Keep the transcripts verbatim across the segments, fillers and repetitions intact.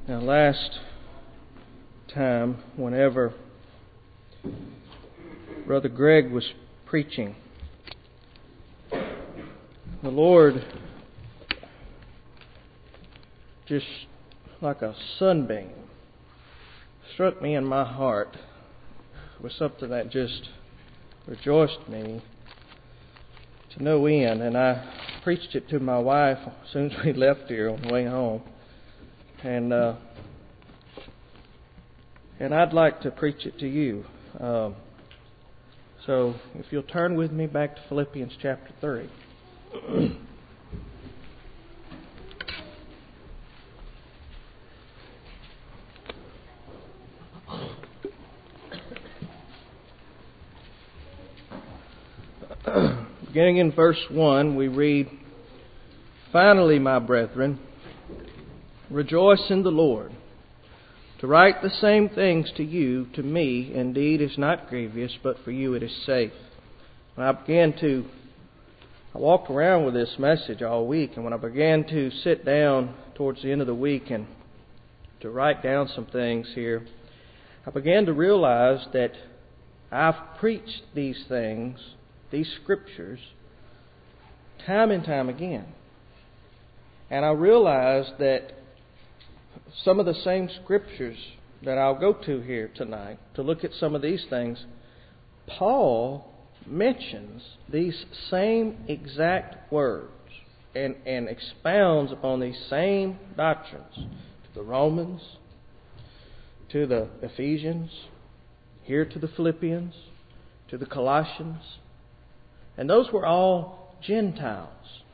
Now, last time, whenever Brother Greg was preaching, the Lord, just like a sunbeam, struck me in my heart with something that just rejoiced me to no end. And I preached it to my wife as soon as we left here on the way home. And uh, and I'd like to preach it to you. Um, so if you'll turn with me back to Philippians chapter three. Beginning in verse one, we read, "Finally, my brethren, rejoice in the Lord. To write the same things to you, to me, indeed, is not grievous, but for you it is safe." When I began to, I walked around with this message all week, and when I began to sit down towards the end of the week and to write down some things here, I began to realize that I've preached these things, these scriptures, time and time again. And I realized that some of the same scriptures that I'll go to here tonight to look at some of these things, Paul mentions these same exact words and, and expounds upon these same doctrines to the Romans, to the Ephesians, here to the Philippians, to the Colossians. And those were all Gentiles.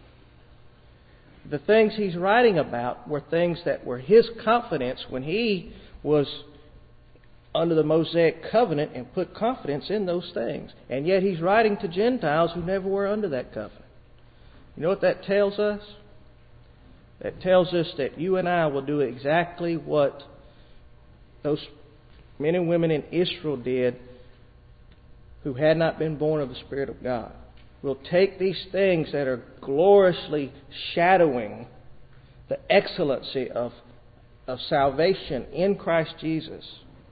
The things he's writing about were things that were his confidence when he was under the Mosaic covenant and put confidence in those things. And yet he's writing to Gentiles who never were under that covenant. You know what that tells us? That tells us that you and I will do exactly what those men and women in Israel did who had not been born of the Spirit of God. We'll take these things that are gloriously shadowing the excellency of, of salvation in Christ Jesus.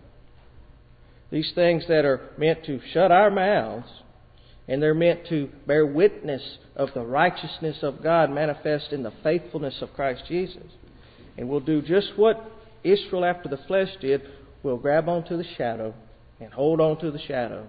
These things that are meant to shut our mouths, and they're meant to bear witness of the righteousness of God manifest in the faithfulness of Christ Jesus. And we'll do just what Israel after the flesh did. We'll grab onto the shadow and hold on to the shadow.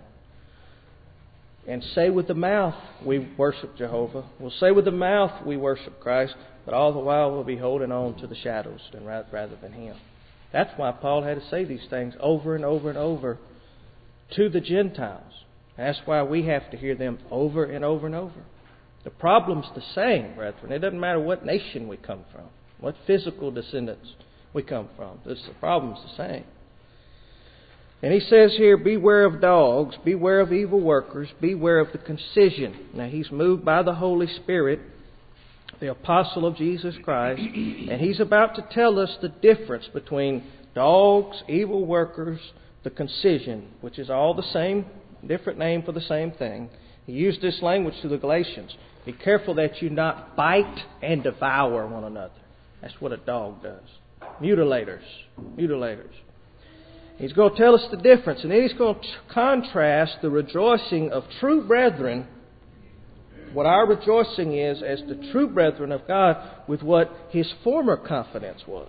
And say with the mouth we worship Jehovah. We'll say with the mouth we worship Christ, but all the while we'll be holding on to the shadows rather than Him. That's why Paul had to say these things over and over and over to the Gentiles. That's why we have to hear them over and over and over. The problem's the same, brethren. It doesn't matter what nation we come from, what physical descendants we come from. This, the problem's the same. And he says here, beware of dogs, beware of evil workers, beware of the concision. Now he's moved by the Holy Spirit, the apostle of Jesus Christ, and he's about to tell us the difference between dogs, evil workers, the concision, which is all the same, different name for the same thing. He used this language to the Galatians. Be careful that you not bite and devour one another. That's what a dog does. Mutilators. Mutilators. He's going to tell us the difference. And then he's going to contrast the rejoicing of true brethren, what our rejoicing is as the true brethren of God, with what his former confidence was.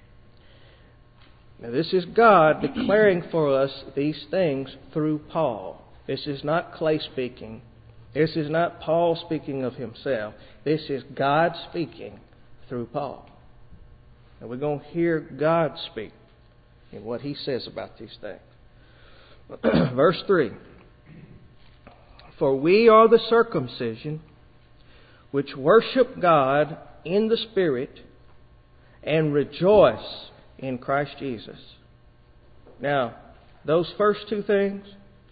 Now this is God declaring for us these things through Paul. This is not Clay speaking. This is not Paul speaking of himself. This is God speaking through Paul. And we're going to hear God speak in what he says about these things. Verse three. For we are the circumcision which worship God in the Spirit and rejoice in Christ Jesus. Now, those first two things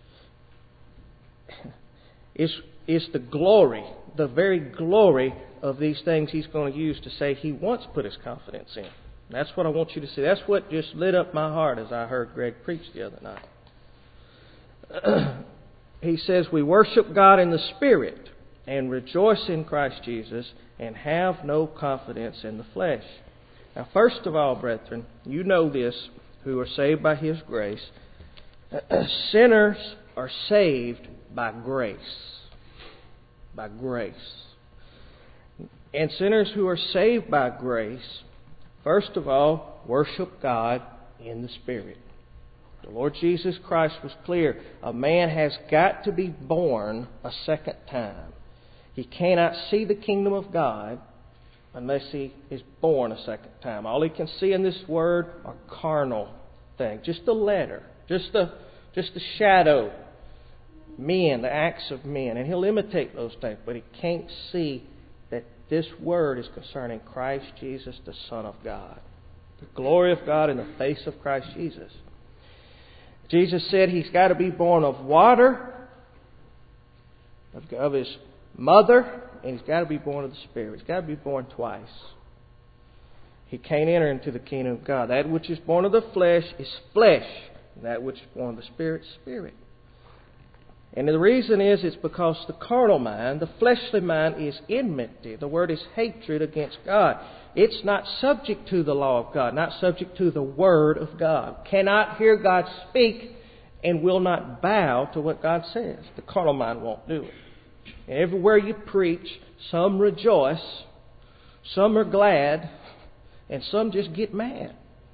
is, is the glory, the very glory of these things he's going to use to say he once put his confidence in. That's what I want you to see. That's what just lit up my heart as I heard Greg preach the other night. He says we worship God in the Spirit and rejoice in Christ Jesus and have no confidence in the flesh. Now, first of all, brethren, you know this, who are saved by His grace. Sinners are saved by grace. By grace. And sinners who are saved by grace, first of all, worship God in the Spirit. The Lord Jesus Christ was clear. A man has got to be born a second time. He cannot see the kingdom of God unless he is born a second time. All he can see in this word are carnal things. Just the letter. Just the, just the shadow. Men, the acts of men. And he'll imitate those things. But he can't see that this word is concerning Christ Jesus, the Son of God. The glory of God in the face of Christ Jesus. Jesus said he's got to be born of water, of, of his mother, and he's got to be born of the Spirit. He's got to be born twice. He can't enter into the kingdom of God. That which is born of the flesh is flesh, and that which is born of the Spirit is spirit. And the reason is, it's because the carnal mind, the fleshly mind, is enmity. The word is hatred against God. It's not subject to the law of God, not subject to the Word of God. Cannot hear God speak and will not bow to what God says. The carnal mind won't do it. And everywhere you preach, some rejoice, some are glad, and some just get mad.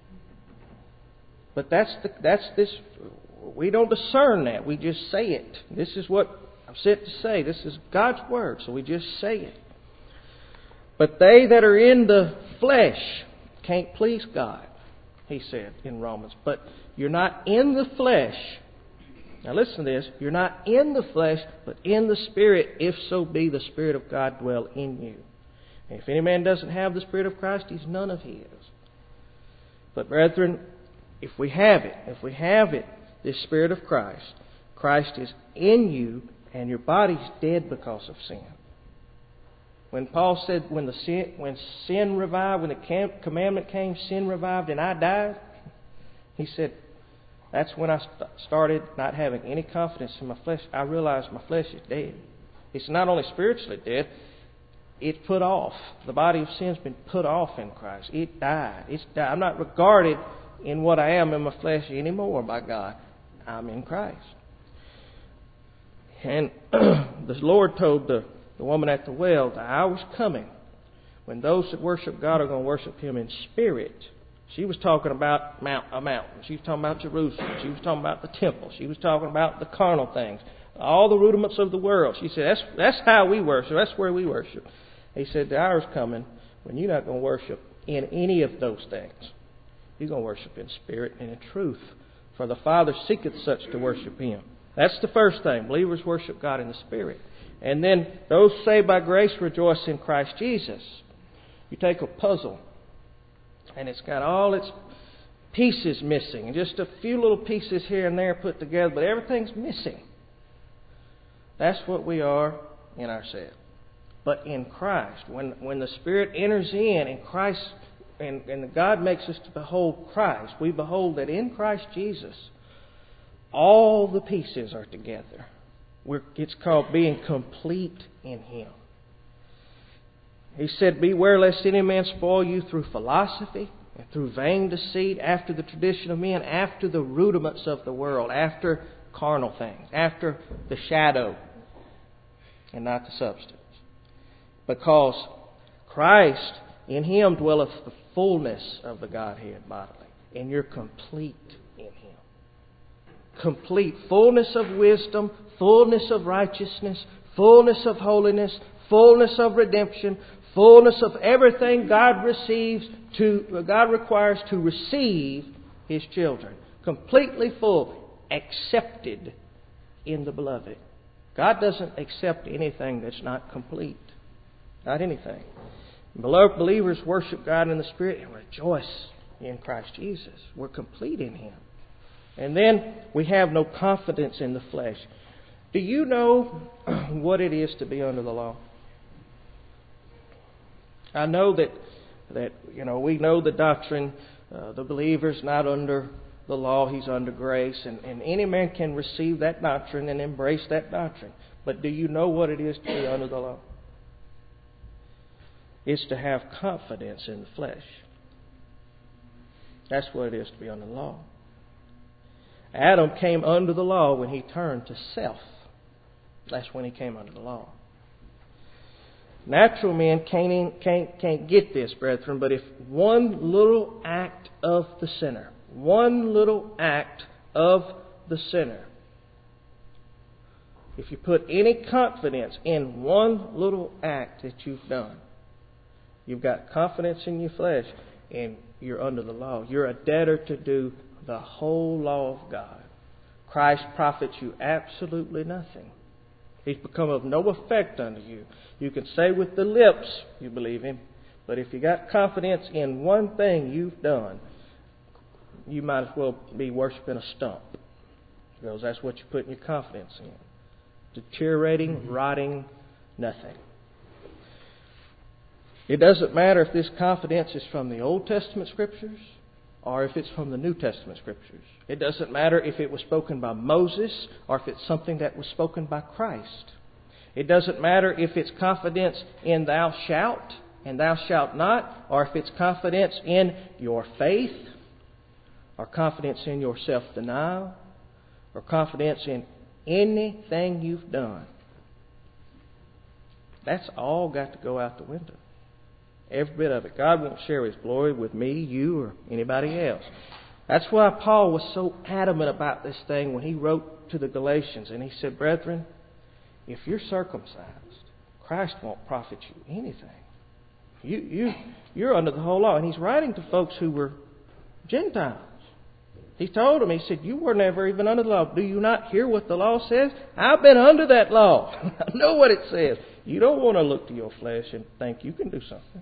But that's the, that's this. We don't discern that. We just say it. This is what I'm sent to say. This is God's Word, so we just say it. But they that are in the flesh can't please God, he said in Romans. But you're not in the flesh. Now listen to this. You're not in the flesh, but in the Spirit, if so be the Spirit of God dwell in you. And if any man doesn't have the Spirit of Christ, he's none of his. But brethren, if we have it, if we have it, this Spirit of Christ, Christ is in you, and your body's dead because of sin. When Paul said, when the sin, when sin revived, when the commandment came, sin revived, and I died, he said, that's when I st- started not having any confidence in my flesh. I realized my flesh is dead. It's not only spiritually dead, it's put off. The body of sin has been put off in Christ. It died. It's died. I'm not regarded in what I am in my flesh anymore by God. I'm in Christ. And the Lord told the, the woman at the well, the hour's coming when those that worship God are going to worship Him in spirit. She was talking about mount, a mountain. She was talking about Jerusalem. She was talking about the temple. She was talking about the carnal things. All the rudiments of the world. She said, that's, that's how we worship. That's where we worship. He said, the hour's coming when you're not going to worship in any of those things. You're going to worship in spirit and in truth. For the Father seeketh such to worship Him. That's the first thing. Believers worship God in the Spirit. And then those saved by grace rejoice in Christ Jesus. You take a puzzle, and it's got all its pieces missing, and just a few little pieces here and there put together, but everything's missing. That's what we are in ourselves. But in Christ, when, when the Spirit enters in, and Christ And, and God makes us to behold Christ, we behold that in Christ Jesus, all the pieces are together. We're, it's called being complete in Him. He said, beware lest any man spoil you through philosophy and through vain deceit, after the tradition of men, after the rudiments of the world, after carnal things, after the shadow and not the substance. Because Christ, in Him dwelleth the fullness of the Godhead bodily. And you're complete in Him. Complete. Fullness of wisdom, fullness of righteousness, fullness of holiness, fullness of redemption, fullness of everything God receives to God requires to receive His children. Completely full. Accepted in the beloved. God doesn't accept anything that's not complete. Not anything. Beloved believers worship God in the Spirit and rejoice in Christ Jesus. We're complete in Him. And then we have no confidence in the flesh. Do you know what it is to be under the law? I know that, that you know, we know the doctrine. Uh, the believer's not under the law, he's under grace. And, and any man can receive that doctrine and embrace that doctrine. But do you know what it is to be under the law? Is to have confidence in the flesh. That's what it is to be under the law. Adam came under the law when he turned to self. That's when he came under the law. Natural men can't, can't, can't get this, brethren, but if one little act of the sinner, one little act of the sinner, if you put any confidence in one little act that you've done, you've got confidence in your flesh and you're under the law. You're a debtor to do the whole law of God. Christ profits you absolutely nothing. He's become of no effect unto you. You can say with the lips you believe Him, but if you got confidence in one thing you've done, you might as well be worshiping a stump, because that's what you're putting your confidence in. Deteriorating, rotting, nothing. It doesn't matter if this confidence is from the Old Testament Scriptures or if it's from the New Testament Scriptures. It doesn't matter if it was spoken by Moses or if it's something that was spoken by Christ. It doesn't matter if it's confidence in thou shalt and thou shalt not, or if it's confidence in your faith, or confidence in your self-denial, or confidence in anything you've done. That's all got to go out the window. Every bit of it. God won't share His glory with me, you, or anybody else. That's why Paul was so adamant about this thing when he wrote to the Galatians. And he said, brethren, if you're circumcised, Christ won't profit you anything. You, you, you're under the whole law. And he's writing to folks who were Gentiles. He told them, he said, you were never even under the law. Do you not hear what the law says? I've been under that law. I know what it says. You don't want to look to your flesh and think you can do something.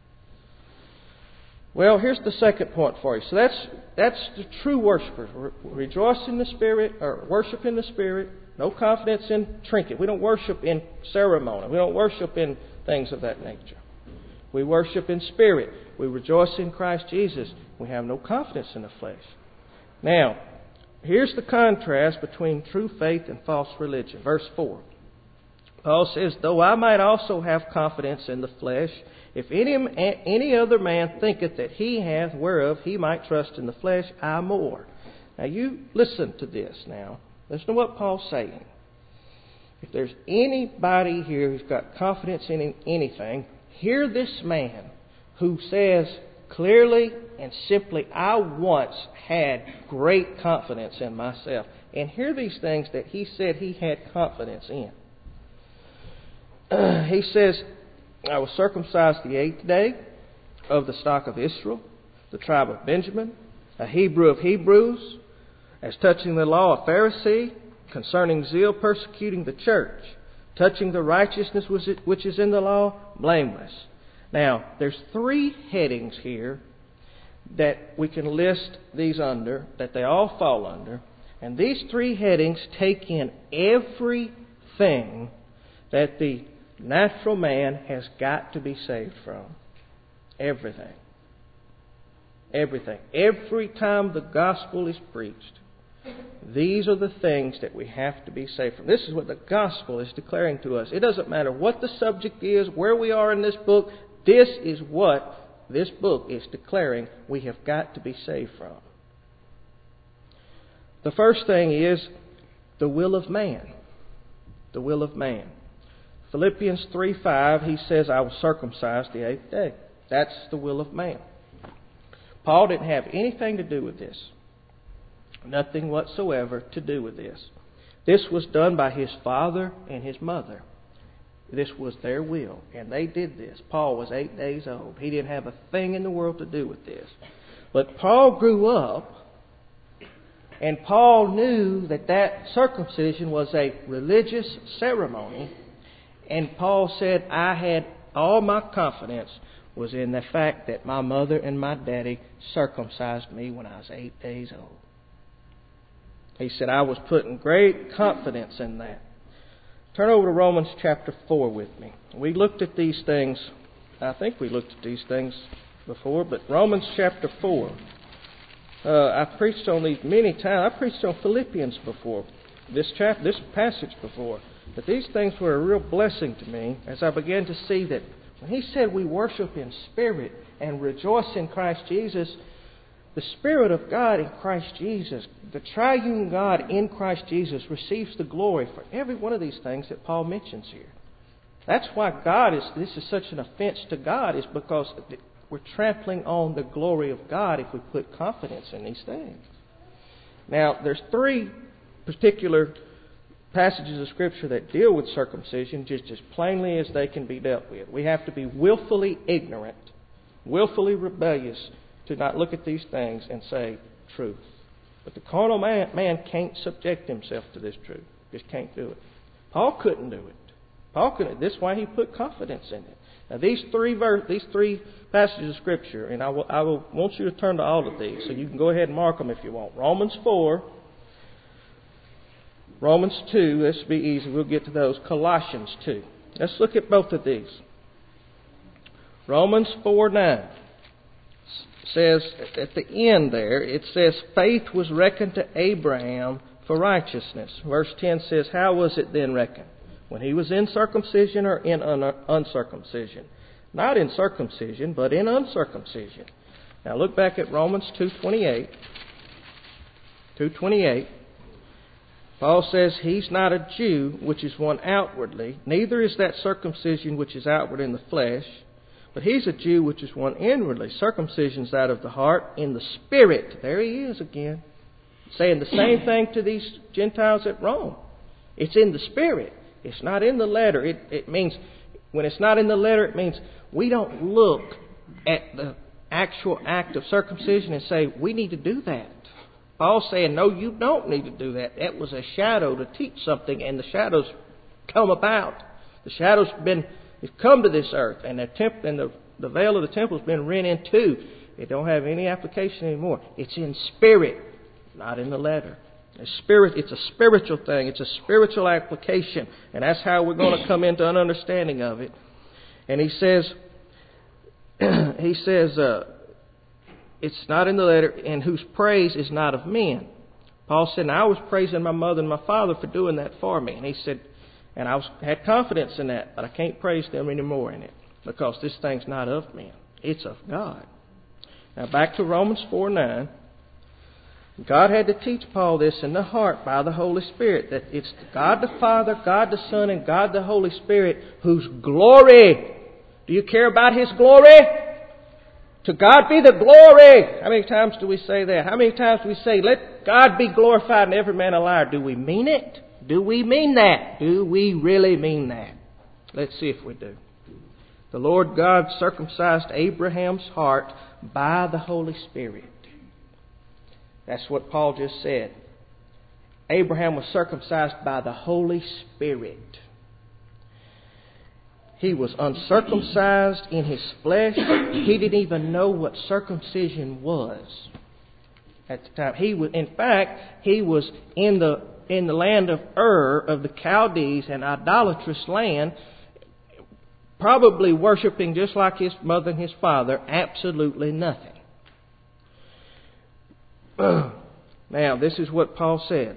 Well, here's the second point for you. So that's that's the true worshipers. Re- rejoice in the Spirit, or worship in the Spirit. No confidence in trinket. We don't worship in ceremony. We don't worship in things of that nature. We worship in spirit. We rejoice in Christ Jesus. We have no confidence in the flesh. Now, here's the contrast between true faith and false religion. Verse four. Paul says, though I might also have confidence in the flesh, if any, any other man thinketh that he hath whereof he might trust in the flesh, I more. Now you listen to this now. Listen to what Paul's saying. If there's anybody here who's got confidence in anything, hear this man who says clearly and simply, I once had great confidence in myself. And hear these things that he said he had confidence in. Uh, he says, I was circumcised the eighth day of the stock of Israel, the tribe of Benjamin, a Hebrew of Hebrews, as touching the law, a Pharisee, concerning zeal, persecuting the church, touching the righteousness which is in the law, blameless. Now, there's three headings here that we can list these under, that they all fall under. And these three headings take in everything that the natural man has got to be saved from. Everything. Everything. Every time the gospel is preached, these are the things that we have to be saved from. This is what the gospel is declaring to us. It doesn't matter what the subject is, where we are in this book. This is what this book is declaring we have got to be saved from. The first thing is the will of man. The will of man. Philippians three five, he says, I was circumcised the eighth day. That's the will of man. Paul didn't have anything to do with this. Nothing whatsoever to do with this. This was done by his father and his mother. This was their will, and they did this. Paul was eight days old. He didn't have a thing in the world to do with this. But Paul grew up, and Paul knew that that circumcision was a religious ceremony. And Paul said, I had all my confidence was in the fact that my mother and my daddy circumcised me when I was eight days old. He said, I was putting great confidence in that. Turn over to Romans chapter four with me. We looked at these things, I think we looked at these things before, but Romans chapter four. Uh, I preached on these many times. I preached on Philippians before, this chapter, this passage before. But these things were a real blessing to me as I began to see that when he said we worship in spirit and rejoice in Christ Jesus, The Spirit of God in Christ Jesus, the triune God in Christ Jesus, receives the glory for every one of these things that Paul mentions here. That's why God is, this is such an offense to God, is because we're trampling on the glory of God if we put confidence in these things. Now, there's three particular passages of Scripture that deal with circumcision just as plainly as they can be dealt with. We have to be willfully ignorant, willfully rebellious to not look at these things and say truth. But the carnal man, man can't subject himself to this truth. Just can't do it. Paul couldn't do it. Paul couldn't. That's why he put confidence in it. Now these three ver- these three passages of Scripture, and I will I will want you to turn to all of these, so you can go ahead and mark them if you want. Romans four, Romans two. This will be easy. We'll get to those. Colossians two. Let's look at both of these. Romans four nine says at the end there, it says faith was reckoned to Abraham for righteousness. Verse ten says, how was it then reckoned? When he was in circumcision or in un- uncircumcision? Not in circumcision, but in uncircumcision. Now look back at Romans two twenty-eight. two twenty-eight. Paul says, he's not a Jew, which is one outwardly, neither is that circumcision which is outward in the flesh, but he's a Jew which is one inwardly. Circumcision's out of the heart, in the spirit. There he is again, saying the same thing to these Gentiles at Rome. It's in the spirit. It's not in the letter. It, it means, when it's not in the letter, it means we don't look at the actual act of circumcision and say, we need to do that. Paul's saying, no, you don't need to do that. That was a shadow to teach something, and the shadow's come about. The shadow's been it's come to this earth, and the temp, and the, the veil of the temple's been rent in two. It don't have any application anymore. It's in spirit, not in the letter. A spirit, it's a spiritual thing. It's a spiritual application. And that's how we're going to come into an understanding of it. And he says, he says, uh, it's not in the letter, and whose praise is not of men. Paul said, now I was praising my mother and my father for doing that for me. And he said, and I was, had confidence in that, but I can't praise them anymore in it, because this thing's not of men. It's of God. Now back to Romans four nine. God had to teach Paul this in the heart by the Holy Spirit, that it's God the Father, God the Son, and God the Holy Spirit whose glory. Do you care about His glory? To God be the glory. How many times do we say that? How many times do we say, let God be glorified and every man a liar? Do we mean it? Do we mean that? Do we really mean that? Let's see if we do. The Lord God circumcised Abraham's heart by the Holy Spirit. That's what Paul just said. Abraham was circumcised by the Holy Spirit. He was uncircumcised in his flesh. He didn't even know what circumcision was at the time. He was, in fact, he was in the in the land of Ur of the Chaldees, an idolatrous land, probably worshiping just like his mother and his father, absolutely nothing. Now, this is what Paul said.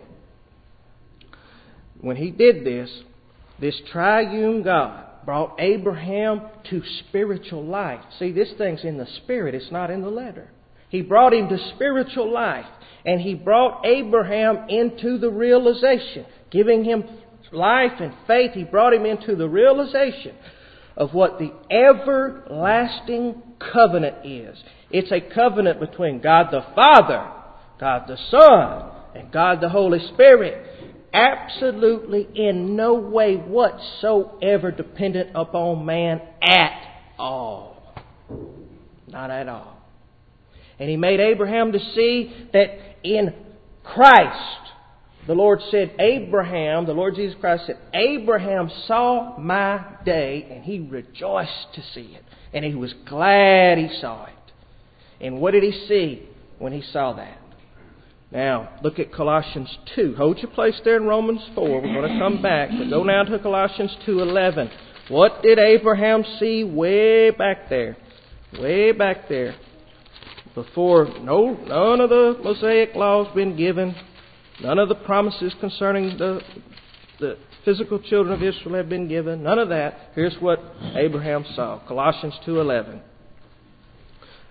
When he did this, this triune God brought Abraham to spiritual life. See, this thing's in the spirit. It's not in the letter. He brought him to spiritual life. And he brought Abraham into the realization, giving him life and faith. He brought him into the realization of what the everlasting covenant is. It's a covenant between God the Father, God the Son, and God the Holy Spirit. Absolutely in no way whatsoever dependent upon man at all. Not at all. And he made Abraham to see that in Christ, the Lord said, Abraham, the Lord Jesus Christ said, Abraham saw my day, and he rejoiced to see it. And he was glad he saw it. And what did he see when he saw that? Now, look at Colossians two. Hold your place there in Romans four. We're going to come back. But go now to Colossians two eleven. What did Abraham see way back there? Way back there. Before no, none of the Mosaic laws been given. None of the promises concerning the, the physical children of Israel have been given. None of that. Here's what Abraham saw. Colossians two eleven.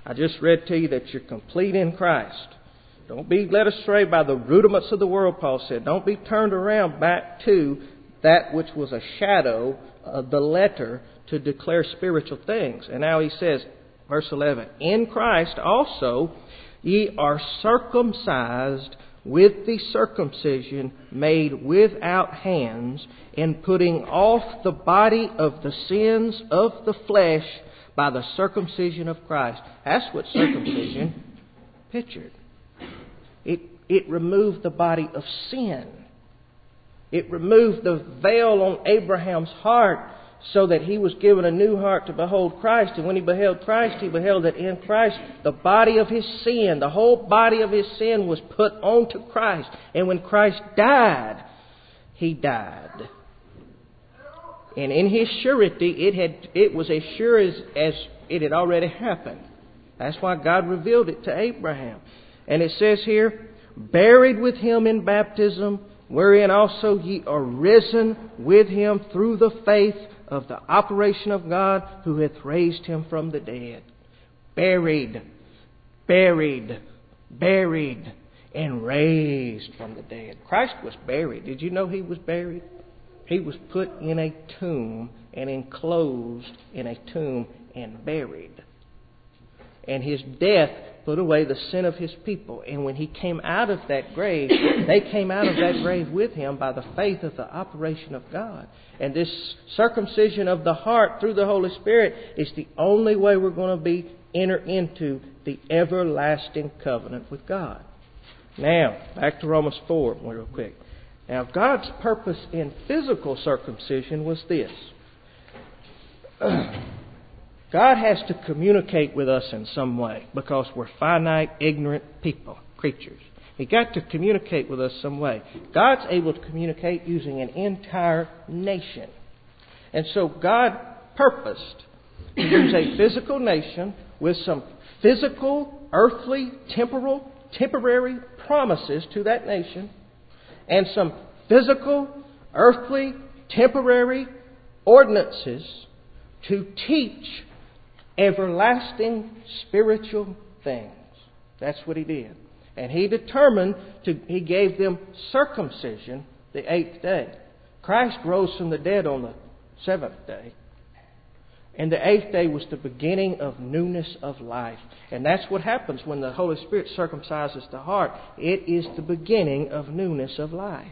I just read to you that you're complete in Christ. Don't be led astray by the rudiments of the world, Paul said. Don't be turned around back to that which was a shadow of the letter to declare spiritual things. And now he says, verse eleven, in Christ also ye are circumcised with the circumcision made without hands, in putting off the body of the sins of the flesh by the circumcision of Christ. That's what circumcision pictured. It, it removed the body of sin. It removed the veil on Abraham's heart so that he was given a new heart to behold Christ. And when he beheld Christ, he beheld that in Christ the body of his sin, the whole body of his sin was put onto Christ. And when Christ died, he died. And in his surety, it had it was as sure as, as it had already happened. That's why God revealed it to Abraham. And it says here, buried with him in baptism, wherein also ye are risen with him through the faith of the operation of God, who hath raised him from the dead. Buried, buried, buried, and raised from the dead. Christ was buried. Did you know he was buried? He was put in a tomb and enclosed in a tomb and buried. And his death put away the sin of his people. And when he came out of that grave, they came out of that grave with him by the faith of the operation of God. And this circumcision of the heart through the Holy Spirit is the only way we're going to be enter into the everlasting covenant with God. Now, back to Romans four real quick. Now, God's purpose in physical circumcision was this. God has to communicate with us in some way because we're finite, ignorant people, creatures. He got to communicate with us some way. God's able to communicate using an entire nation. And so God purposed to use a physical nation with some physical, earthly, temporal, temporary promises to that nation, and some physical, earthly, temporary ordinances to teach everlasting spiritual things. That's what he did. And he determined to, he gave them circumcision the eighth day. Christ rose from the dead on the seventh day. And the eighth day was the beginning of newness of life. And that's what happens when the Holy Spirit circumcises the heart. It is the beginning of newness of life.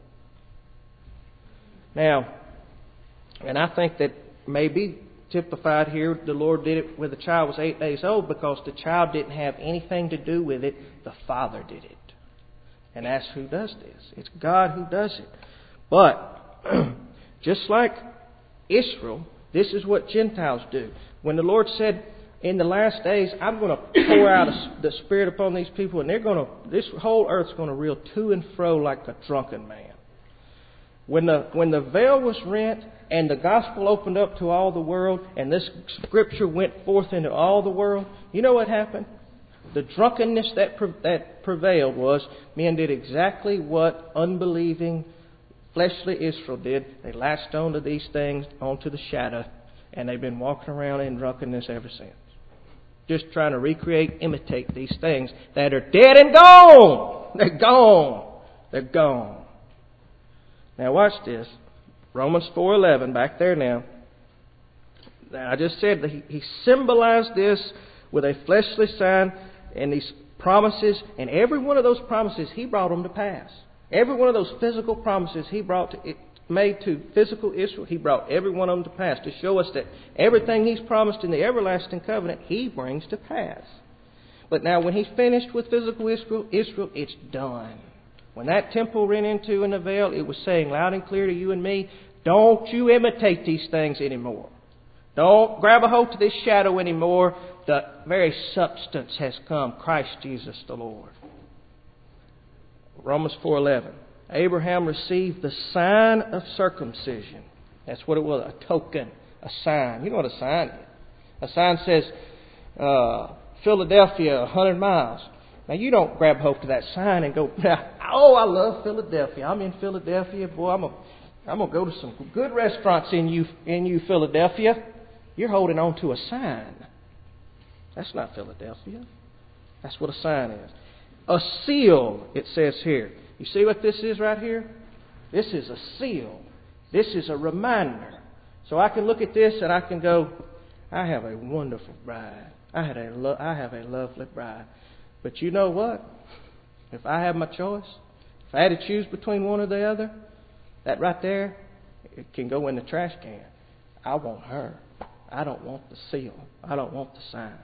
Now, and I think that maybe typified here, the Lord did it when the child was eight days old because the child didn't have anything to do with it. The Father did it. And that's who does this. It's God who does it. But, just like Israel, this is what Gentiles do. When the Lord said, in the last days, I'm going to pour out the Spirit upon these people, and they're going to, this whole earth's going to reel to and fro like a drunken man. When the when the veil was rent and the gospel opened up to all the world, and this scripture went forth into all the world, you know what happened? The drunkenness that pre- that prevailed was men did exactly what unbelieving fleshly Israel did. They latched onto these things, onto the shadow, and they've been walking around in drunkenness ever since. Just trying to recreate, imitate these things that are dead and gone. They're gone. They're gone. Now watch this. Romans four eleven, back there now. Now I just said that he, he symbolized this with a fleshly sign and these promises, and every one of those promises he brought them to pass. Every one of those physical promises he brought to, it, made to physical Israel, he brought every one of them to pass to show us that everything he's promised in the everlasting covenant, he brings to pass. But now when he's finished with physical Israel, Israel, it's done. When that temple ran into in the veil, it was saying loud and clear to you and me, don't you imitate these things anymore. Don't grab a hold to this shadow anymore. The very substance has come, Christ Jesus the Lord. Romans four eleven. Abraham received the sign of circumcision. That's what it was, a token, a sign. You know what a sign is. A sign says, uh, Philadelphia, one hundred miles. Now, you don't grab hold to that sign and go, oh, I love Philadelphia. I'm in Philadelphia. Boy, I'm going I'm to go to some good restaurants in you, in you, Philadelphia. You're holding on to a sign. That's not Philadelphia. That's what a sign is. A seal, it says here. You see what this is right here? This is a seal. This is a reminder. So I can look at this and I can go, I have a wonderful bride. I, had a lo- I have a lovely bride. But you know what? If I have my choice, if I had to choose between one or the other, that right there, it can go in the trash can. I want her. I don't want the seal. I don't want the sign.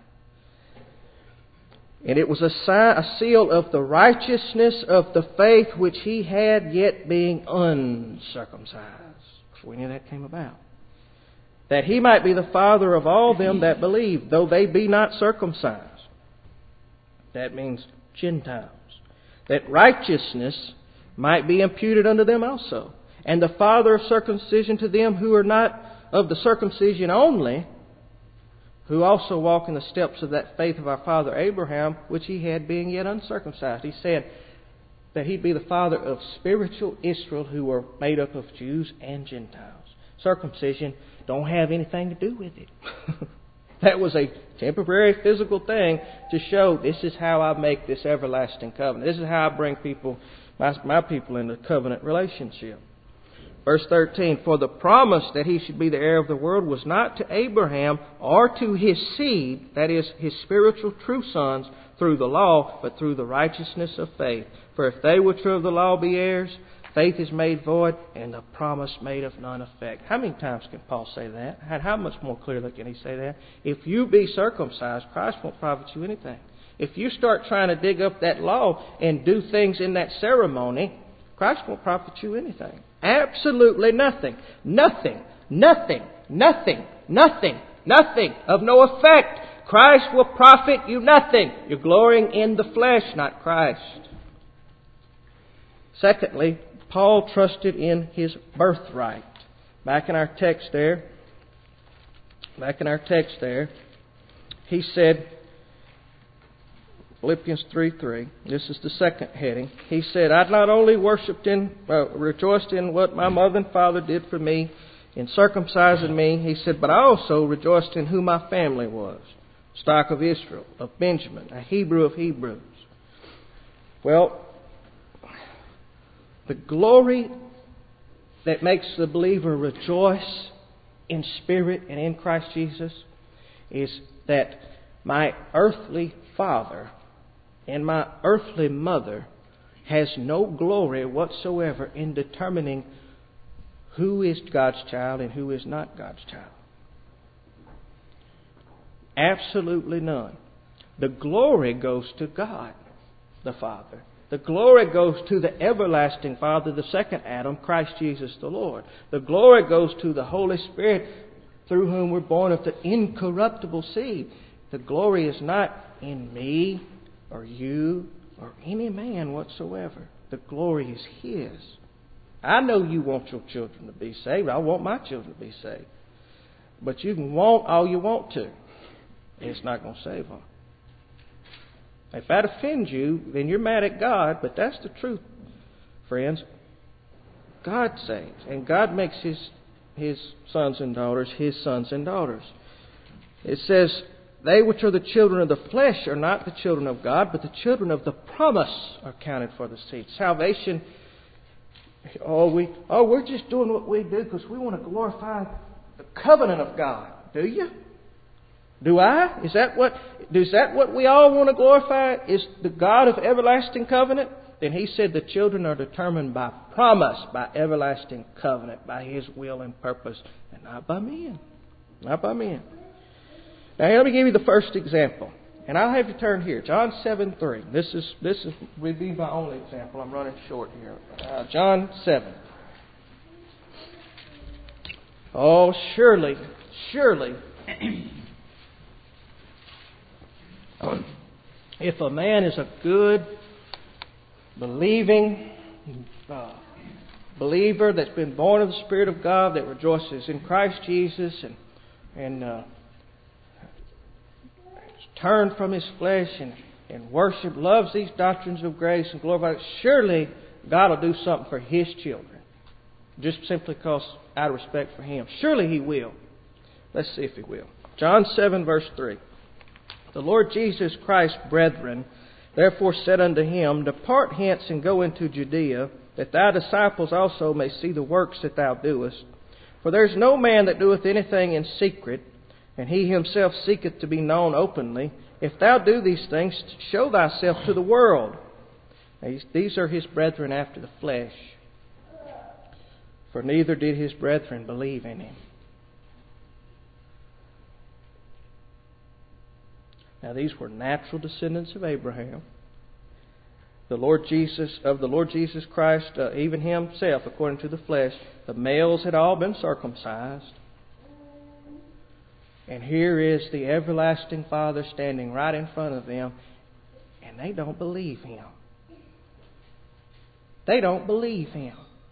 And it was a sign, a seal of the righteousness of the faith which he had, yet being uncircumcised. Before any of that came about. That he might be the father of all them that believe, though they be not circumcised. That means Gentiles. That righteousness might be imputed unto them also. And the father of circumcision to them who are not of the circumcision only, who also walk in the steps of that faith of our father Abraham, which he had being yet uncircumcised. He said that he'd be the father of spiritual Israel who were made up of Jews and Gentiles. Circumcision don't have anything to do with it. That was a temporary physical thing to show this is how I make this everlasting covenant. This is how I bring people, my, my people into covenant relationship. Verse thirteen, for the promise that he should be the heir of the world was not to Abraham or to his seed, that is, his spiritual true sons, through the law, but through the righteousness of faith. For if they which are of the law be heirs, faith is made void, and the promise made of none effect. How many times can Paul say that? And how much more clearly can he say that? If you be circumcised, Christ won't profit you anything. If you start trying to dig up that law and do things in that ceremony, Christ won't profit you anything. Absolutely nothing. Nothing. Nothing. Nothing. Nothing. Nothing. Of no effect. Christ will profit you nothing. You're glorying in the flesh, not Christ. Secondly, Paul trusted in his birthright. Back in our text there, back in our text there, he said, Philippians three three. This is the second heading. He said, I'd not only worshipped in, uh, rejoiced in what my mother and father did for me in circumcising me, he said, but I also rejoiced in who my family was. Stock of Israel, of Benjamin, a Hebrew of Hebrews. Well, the glory that makes the believer rejoice in spirit and in Christ Jesus is that my earthly father and my earthly mother has no glory whatsoever in determining who is God's child and who is not God's child. Absolutely none. The glory goes to God, the Father. The glory goes to the everlasting Father, the second Adam, Christ Jesus the Lord. The glory goes to the Holy Spirit, through whom we're born of the incorruptible seed. The glory is not in me or you or any man whatsoever. The glory is His. I know you want your children to be saved. I want my children to be saved. But you can want all you want to. It's not going to save them. If that offends you, then you're mad at God, but that's the truth, friends. God saves, and God makes His, His sons and daughters His sons and daughters. It says, they which are the children of the flesh are not the children of God, but the children of the promise are counted for the seed. Salvation, oh, we, oh, we're just doing what we do because we want to glorify the covenant of God. Do you? Do I? Is that what is that what we all want to glorify? Is the God of everlasting covenant? Then He said the children are determined by promise, by everlasting covenant, by His will and purpose, and not by men. Not by men. Now let me give you the first example. And I'll have you turn here. John seven three. This is this is will be my only example. I'm running short here. Uh, John seven. Oh, surely, surely. If a man is a good, believing uh, believer that's been born of the Spirit of God, that rejoices in Christ Jesus and and uh, turned from his flesh and, and worship, loves these doctrines of grace and glorify it, surely God will do something for His children. Just simply because out of respect for Him. Surely He will. Let's see if He will. John seven verse three. The Lord Jesus Christ, brethren, therefore said unto him, Depart hence and go into Judea, that thy disciples also may see the works that thou doest. For there is no man that doeth anything in secret, and he himself seeketh to be known openly. If thou do these things, show thyself to the world. These are his brethren after the flesh. For neither did his brethren believe in him. Now these were natural descendants of Abraham. The Lord Jesus, of the Lord Jesus Christ, uh, even himself, according to the flesh, the males had all been circumcised. And here is the everlasting Father standing right in front of them, and they don't believe him. They don't believe him.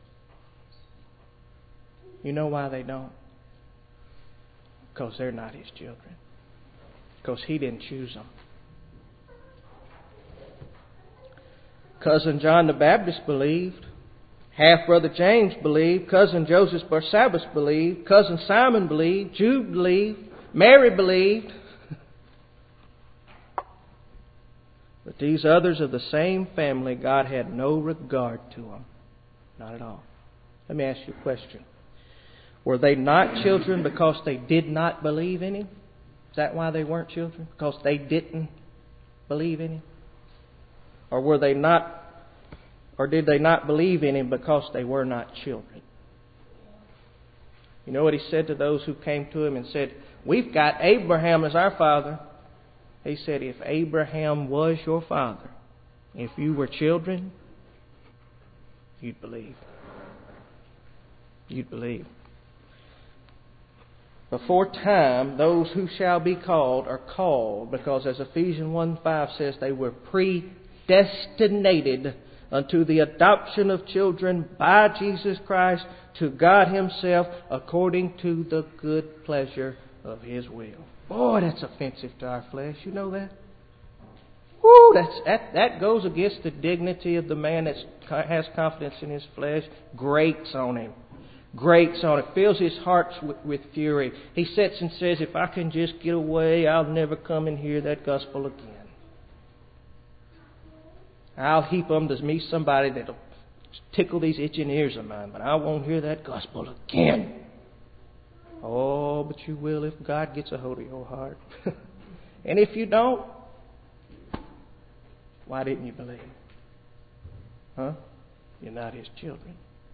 You know why they don't? Because they're not his children. Because he didn't choose them. Cousin John the Baptist believed. Half-brother James believed. Cousin Joseph Barsabbas believed. Cousin Simon believed. Jude believed. Mary believed. But these others of the same family, God had no regard to them. Not at all. Let me ask you a question. Were they not children because they did not believe in him? Is that why they weren't children? Because they didn't believe in him? Or were they not, or did they not believe in him because they were not children? You know what he said to those who came to him and said, We've got Abraham as our father. He said, if Abraham was your father, if you were children, you'd believe. You'd believe. Before time, those who shall be called are called, because as Ephesians one five says, they were predestinated unto the adoption of children by Jesus Christ to God Himself, according to the good pleasure of His will. Boy, that's offensive to our flesh. You know that? Woo, that's, that, that goes against the dignity of the man that has confidence in his flesh. Grates on him. Grates on it. Fills his heart with, with fury. He sits and says, if I can just get away, I'll never come and hear that gospel again. I'll heap them to me somebody that'll tickle these itching ears of mine, but I won't hear that gospel again. Oh, but you will if God gets a hold of your heart. And if you don't, why didn't you believe? Huh? You're not His children.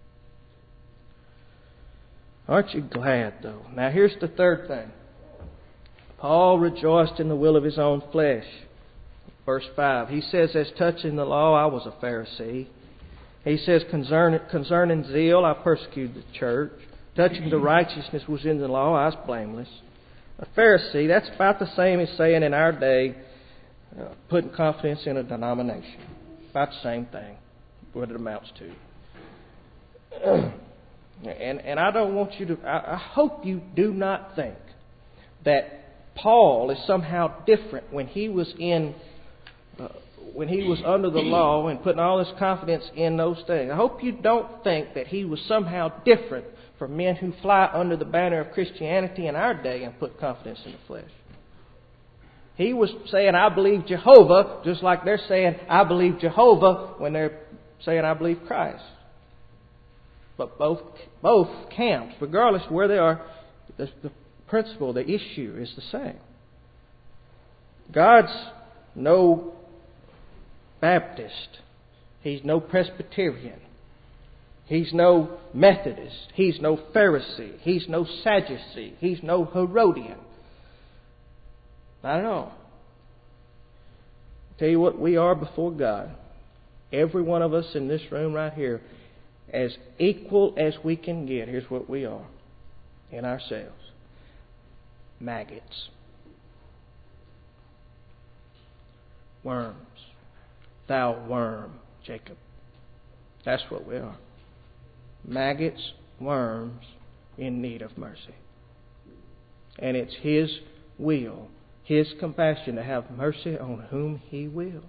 Aren't you glad, though? Now, here's the third thing. Paul rejoiced in the will of his own flesh. Verse five, he says, as touching the law, I was a Pharisee. He says, concerning, concerning zeal, I persecuted the church. Touching the righteousness was in the law, I was blameless. A Pharisee, that's about the same as saying in our day, uh, putting confidence in a denomination. About the same thing, what it amounts to. and and I don't want you to, I, I hope you do not think that Paul is somehow different when he was in, uh, when he was under the law and putting all his confidence in those things. I hope you don't think that he was somehow different from men who fly under the banner of Christianity in our day and put confidence in the flesh. He was saying, I believe Jehovah, just like they're saying, I believe Jehovah, when they're saying, I believe Christ. But both both camps, regardless of where they are, the, the principle, the issue is the same. God's no Baptist. He's no Presbyterian. He's no Methodist. He's no Pharisee. He's no Sadducee. He's no Herodian. Not at all. I'll tell you what, we are before God. Every one of us in this room right here, as equal as we can get. Here's what we are in ourselves. Maggots. Worms. Thou worm, Jacob. That's what we are. Maggots, worms, in need of mercy. And it's His will, His compassion to have mercy on whom He will.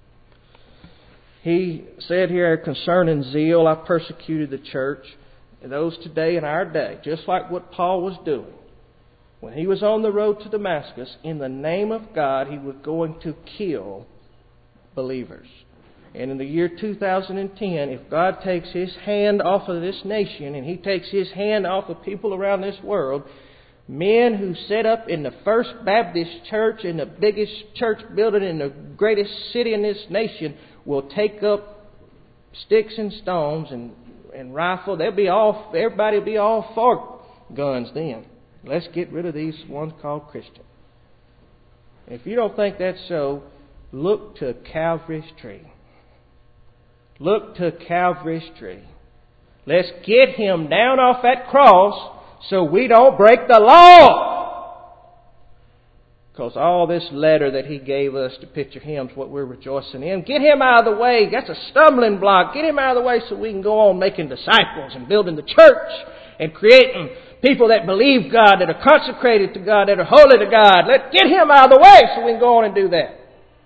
He said here, concerning zeal, I persecuted the church. And those today in our day, just like what Paul was doing, when he was on the road to Damascus, in the name of God, he was going to kill believers. And in the year two thousand ten, if God takes His hand off of this nation and He takes His hand off of people around this world, men who set up in the First Baptist Church in the biggest church building in the greatest city in this nation will take up sticks and stones and, and rifle. They'll be all, everybody will be all for guns then. Let's get rid of these ones called Christian. If you don't think that's so, look to Calvary's tree. Look to Calvary's tree. Let's get Him down off that cross so we don't break the law. Because all this letter that He gave us to picture Him is what we're rejoicing in. Get Him out of the way. That's a stumbling block. Get Him out of the way so we can go on making disciples and building the church and creating people that believe God, that are consecrated to God, that are holy to God. Let's get Him out of the way so we can go on and do that.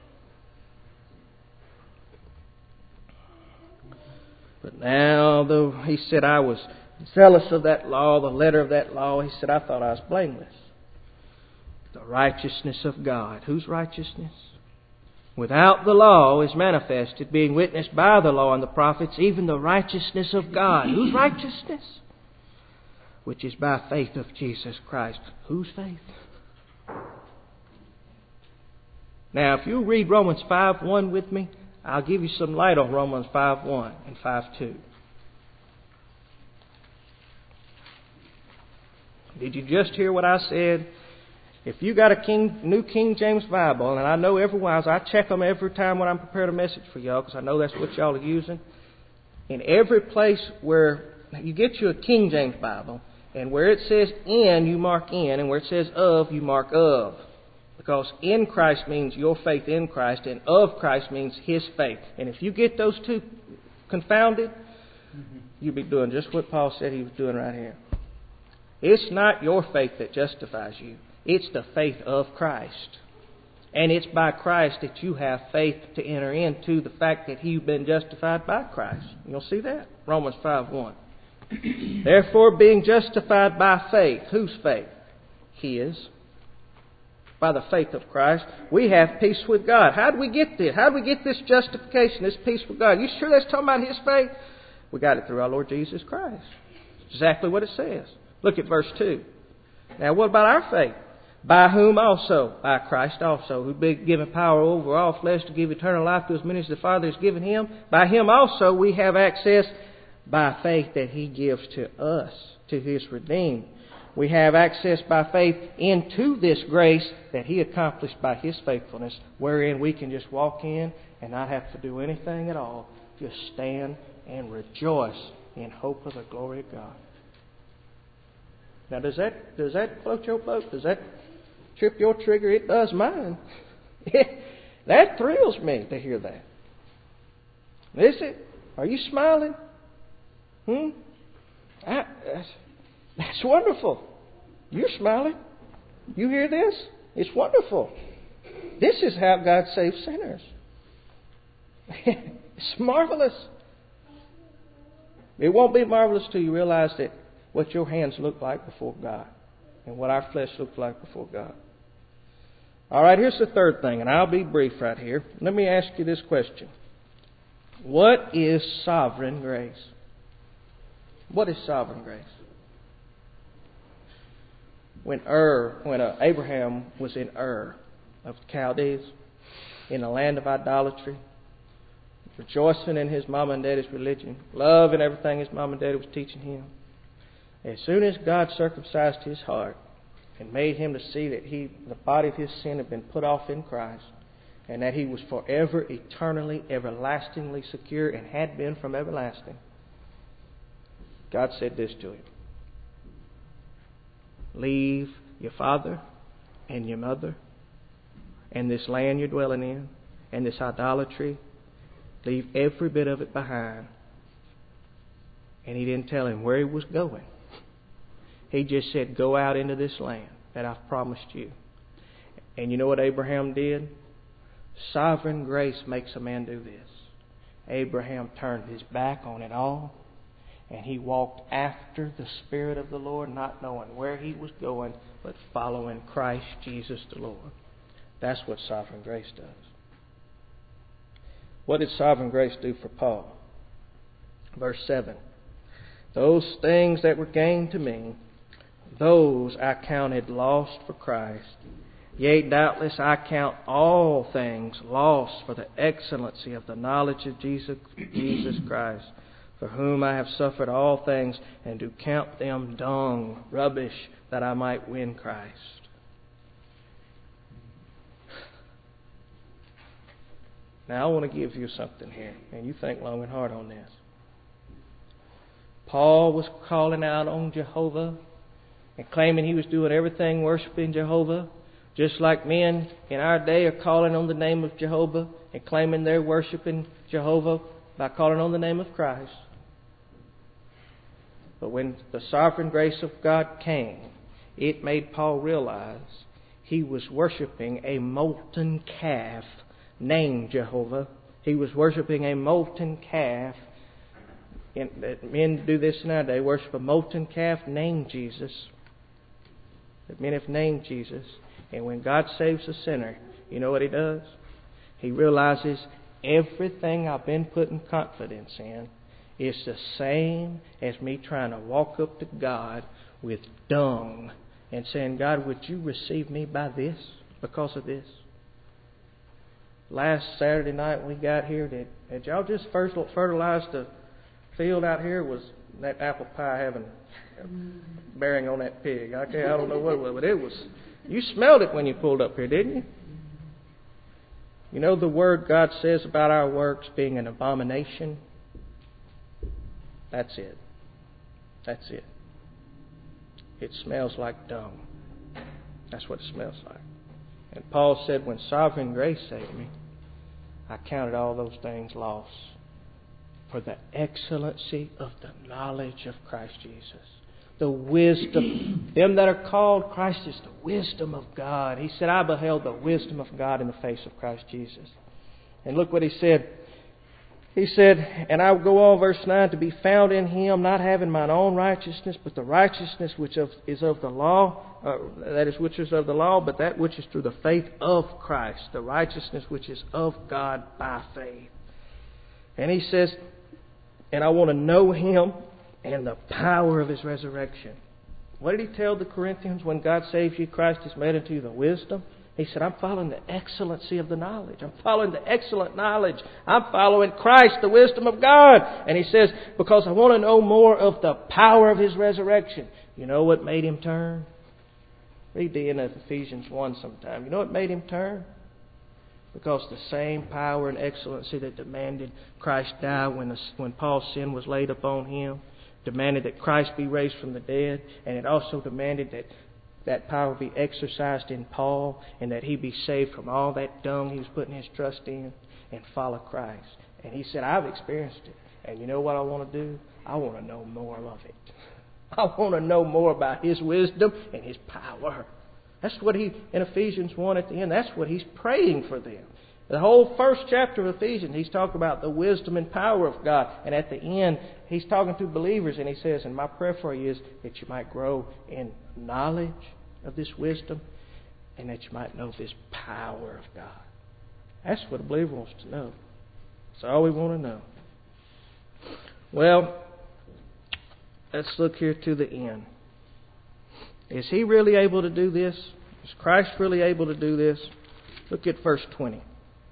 But now, though he said I was zealous of that law, the letter of that law, he said I thought I was blameless. The righteousness of God. Whose righteousness? Without the law is manifested, being witnessed by the law and the prophets, even the righteousness of God. Whose righteousness? Which is by faith of Jesus Christ. Whose faith? Now, if you read Romans five one with me, I'll give you some light on Romans five one and five two. Did you just hear what I said? If you got a King, New King James Bible, and I know every while, I check them every time when I'm preparing a message for y'all, because I know that's what y'all are using. In every place where you get you a King James Bible, and where it says in, you mark in, and where it says of, you mark of. Because in Christ means your faith in Christ, and of Christ means His faith. And if you get those two confounded, mm-hmm. you'll be doing just what Paul said he was doing right here. It's not your faith that justifies you. It's the faith of Christ. And it's by Christ that you have faith to enter into the fact that you've been justified by Christ. You'll see that. Romans five one. Therefore, being justified by faith. Whose faith? His. By the faith of Christ, we have peace with God. How do we get this? How do we get this justification, this peace with God? You sure that's talking about His faith? We got it through our Lord Jesus Christ. Exactly what it says. Look at verse two. Now, what about our faith? By whom also? By Christ also, who been given power over all flesh to give eternal life to as many as the Father has given Him. By Him also we have access by faith that He gives to us, to His redeemed. We have access by faith into this grace that He accomplished by His faithfulness, wherein we can just walk in and not have to do anything at all. Just stand and rejoice in hope of the glory of God. Now, does that does that float your boat? Does that trip your trigger? It does mine. That thrills me to hear that. Is it? Are you smiling? Hmm? I, that's, that's wonderful. You're smiling. You hear this? It's wonderful. This is how God saves sinners. It's marvelous. It won't be marvelous till you realize that what your hands look like before God and what our flesh looks like before God. All right, here's the third thing, and I'll be brief right here. Let me ask you this question. What is sovereign grace? What is sovereign grace? When Ur, when uh, Abraham was in Ur of the Chaldees, in the land of idolatry, rejoicing in his mom and daddy's religion, loving everything his mom and daddy was teaching him, as soon as God circumcised his heart and made him to see that he, the body of his sin had been put off in Christ, and that he was forever, eternally, everlastingly secure, and had been from everlasting, God said this to him. Leave your father and your mother and this land you're dwelling in and this idolatry. Leave every bit of it behind. And He didn't tell him where he was going. He just said, go out into this land that I've promised you. And you know what Abraham did? Sovereign grace makes a man do this. Abraham turned his back on it all, And he walked after the Spirit of the Lord, not knowing where he was going, but following Christ Jesus the Lord. That's what sovereign grace does. What did sovereign grace do for Paul? Verse seven. Those things that were gained to me, those I counted lost for Christ. Yea, doubtless I count all things lost for the excellency of the knowledge of Jesus, Jesus Christ, for whom I have suffered all things, and do count them dung, rubbish, that I might win Christ. Now I want to give you something here, and you think long and hard on this. Paul was calling out on Jehovah and claiming he was doing everything worshiping Jehovah, just like men in our day are calling on the name of Jehovah and claiming they're worshiping Jehovah by calling on the name of Christ. But when the sovereign grace of God came, it made Paul realize he was worshiping a molten calf named Jehovah. He was worshiping a molten calf. And men do this nowadays, worship a molten calf named Jesus. That men have named Jesus. And when God saves a sinner, you know what He does? He realizes everything I've been putting confidence in is the same as me trying to walk up to God with dung and saying, God, would you receive me by this, because of this? Last Saturday night we got here, did, did y'all just first fertilize the field out here? Was that apple pie having bearing on that pig? I, can't, I don't know what it was, but it was. You smelled it when you pulled up here, didn't you? You know the word God says about our works being an abomination? That's it. That's it. It smells like dung. That's what it smells like. And Paul said, when sovereign grace saved me, I counted all those things lost for the excellency of the knowledge of Christ Jesus. The wisdom. Them that are called, Christ is the wisdom of God. He said, I beheld the wisdom of God in the face of Christ Jesus. And look what he said. He said, and I will go on, verse nine, to be found in Him, not having mine own righteousness, but the righteousness which of, is of the law, uh, that is which is of the law, but that which is through the faith of Christ, the righteousness which is of God by faith. And he says, and I want to know Him and the power of His resurrection. What did he tell the Corinthians when God saves you? Christ is made unto you the wisdom. He said, I'm following the excellency of the knowledge. I'm following the excellent knowledge. I'm following Christ, the wisdom of God. And he says, because I want to know more of the power of His resurrection. You know what made him turn? Read the end of Ephesians one sometime. You know what made him turn? Because the same power and excellency that demanded Christ die when, the, when Paul's sin was laid upon Him, demanded that Christ be raised from the dead, and it also demanded that that power be exercised in Paul, and that he be saved from all that dung he was putting his trust in, and follow Christ. And he said, I've experienced it. And you know what I want to do? I want to know more of it. I want to know more about His wisdom and His power. That's what he, in Ephesians one at the end, that's what he's praying for them. The whole first chapter of Ephesians, he's talking about the wisdom and power of God. And at the end, he's talking to believers, and he says, and my prayer for you is that you might grow in knowledge of this wisdom, and that you might know this power of God. That's what a believer wants to know. That's all we want to know. Well, let's look here to the end. Is He really able to do this? Is Christ really able to do this? Look at verse twenty.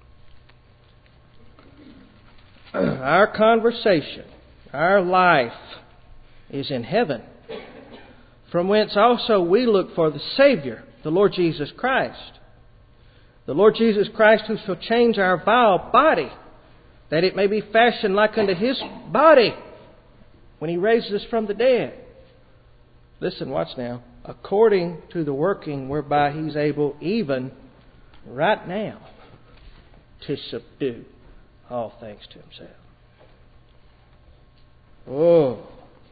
Our conversation, our life is in heaven, from whence also we look for the Savior, the Lord Jesus Christ. The Lord Jesus Christ, who shall change our vile body, that it may be fashioned like unto His body, when He raises us from the dead. Listen, watch now. According to the working whereby He's able even right now to subdue all things to Himself. Oh.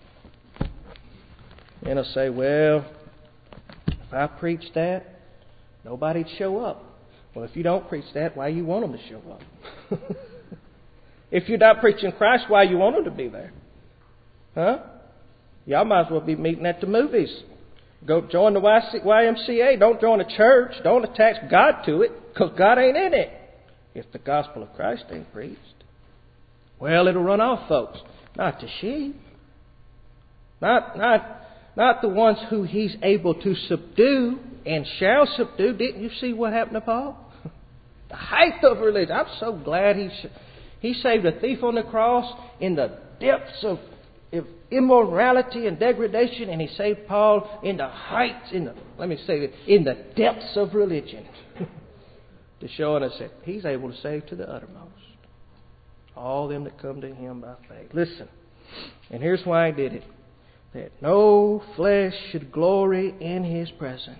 And I'll say, well, if I preach that, nobody'd show up. Well, if you don't preach that, why you want them to show up? If you're not preaching Christ, why you want them to be there? Huh? Y'all might as well be meeting at the movies. Go join the Y M C A. Don't join a church. Don't attach God to it, because God ain't in it if the gospel of Christ ain't preached. Well, it'll run off, folks. Not the sheep. Not, not, not the ones who He's able to subdue and shall subdue. Didn't you see what happened to Paul? The height of religion. I'm so glad he he saved a thief on the cross in the depths of, of immorality and degradation, and He saved Paul in the heights, in the let me say it, in the depths of religion, to show us that He's able to save to the uttermost all them that come to Him by faith. Listen, and here's why He did it: that no flesh should glory in His presence.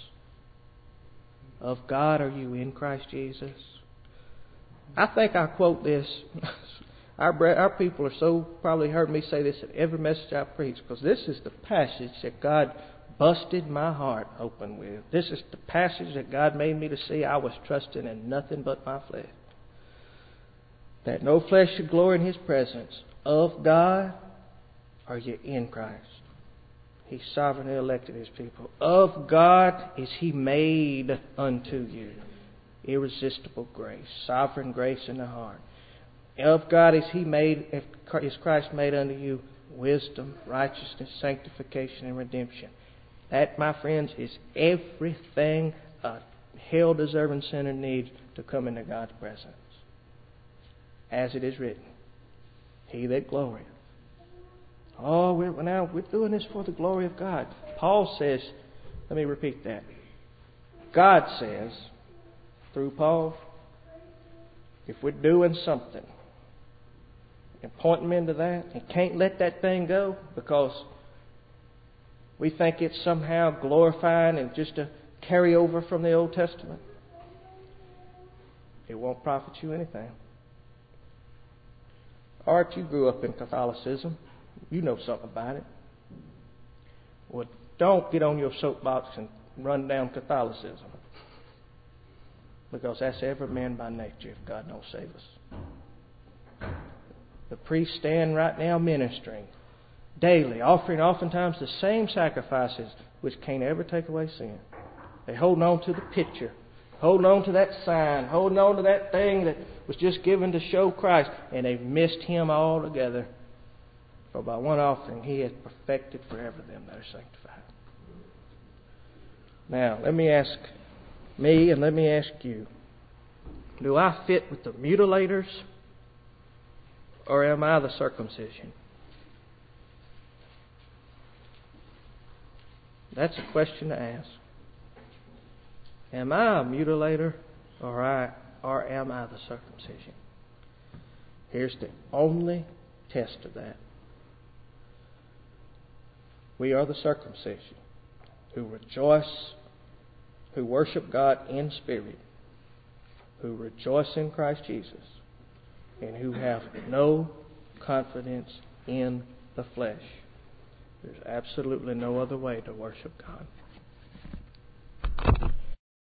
Of God are you in Christ Jesus? I think I quote this. Our our people are so probably heard me say this at every message I preach, because this is the passage that God busted my heart open with. This is the passage that God made me to see I was trusting in nothing but my flesh. That no flesh should glory in His presence. Of God are you in Christ? He sovereignly elected His people. Of God is He made unto you irresistible grace, sovereign grace in the heart. Of God is He made, is Christ made unto you wisdom, righteousness, sanctification, and redemption. That, my friends, is everything a hell-deserving sinner needs to come into God's presence. As it is written, He that glorieth. Oh, we're, now we're doing this for the glory of God. Paul says, let me repeat that. God says, through Paul, if we're doing something and pointing men to that, and can't let that thing go because we think it's somehow glorifying and just a carryover from the Old Testament, it won't profit you anything. Art, you grew up in Catholicism. You know something about it. Well, don't get on your soapbox and run down Catholicism, because that's every man by nature if God don't save us. The priests stand right now ministering daily, offering oftentimes the same sacrifices which can't ever take away sin. They hold on to the picture, holding on to that sign, holding on to that thing that was just given to show Christ, and they've missed Him altogether. For by one offering He has perfected forever them that are sanctified. Now, let me ask me and let me ask you, do I fit with the mutilators, or am I the circumcision? That's a question to ask. Am I a mutilator, or, I, or am I the circumcision? Here's the only test of that. We are the circumcision who rejoice, who worship God in spirit, who rejoice in Christ Jesus, and who have no confidence in the flesh. There's absolutely no other way to worship God.